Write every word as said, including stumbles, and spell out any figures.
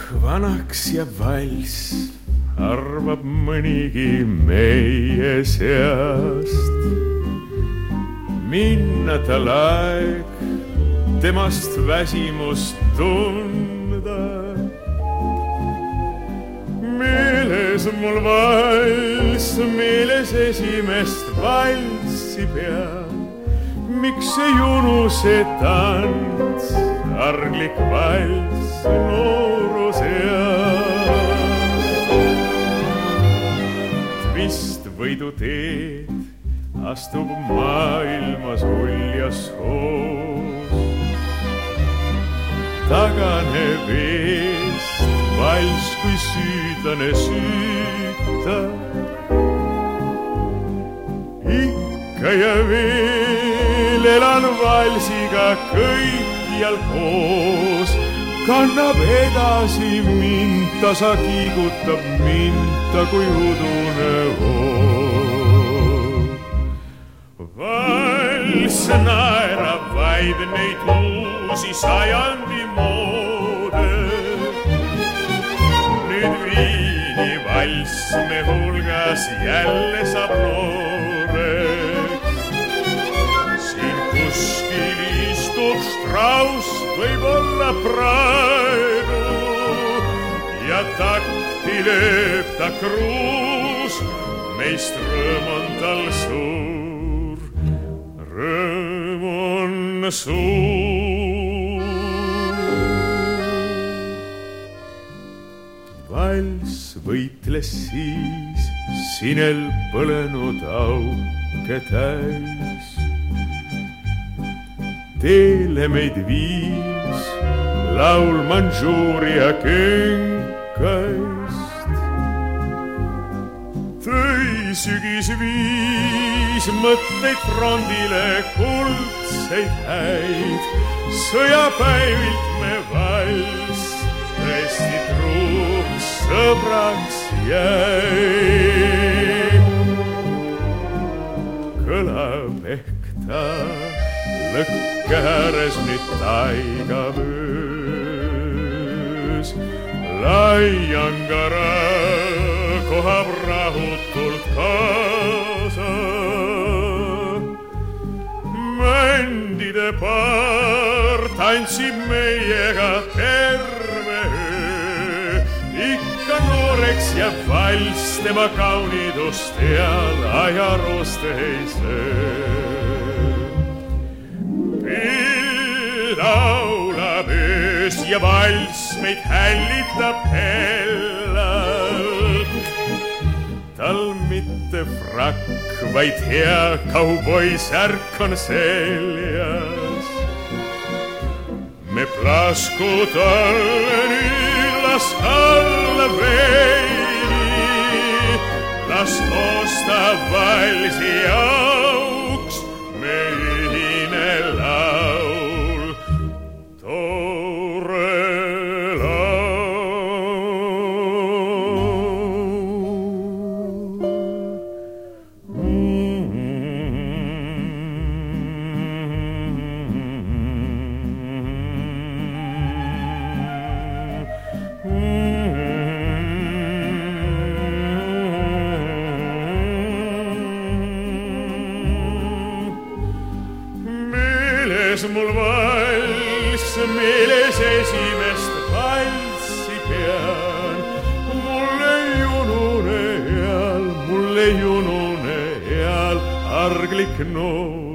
vanaks ja valss, arvab mõnigi meie seast. Minna tal aeg, temast väsimust tunda. Meeles mul valss, meeles esimest valssi pean. Miks ei unuse tants, arglik valss nooruse east. Vist võidu teed astub maailmas uljas hoos. Taganeb eest valss kui süüdlane süüta. Ikka ja veel elan valsiga kõikjal koos. Kannab edasi mind, ta sa kiigutab mind, ta kui udune hoog. Valss naerab vaid neid uusi sajandi moode. Nüüd Viini valss me hulgas jälle saab nooreks. Siin kuskil istub Strauss võib-olla praegu ja takti lööb ta kruus. Meist rõõm on tal suur, rõõm on suur. Valss võitles siis sinel põlenud auke täis. Teele meid viis laul Mandžuuria künkast. Tõi sügis viis mõtteid frondile kuldseid häid. Sõjapäevilt me valss tõesti truuks sõbraks jäi. Kõlab ehk ta lõkke ääres nüüd taigavöös. Laiangara kohab rahutult kaasa. Mändide paar tantsib meiega terve öö. Ikka nooreks jääb valss, tema kaunidust teal ajaroost ei söö. Laulab öös ja valss meid hällitab hellalt. Tal mitte frakk, vaid hea kauboisärk on seljas. Me plaskutame nüüd, las alla veidi, las osta valsi auks me ühine laul. Mul valss, meeles esimest valssi pean. Mul ei unune eal, mul ei unune eal arglik noor.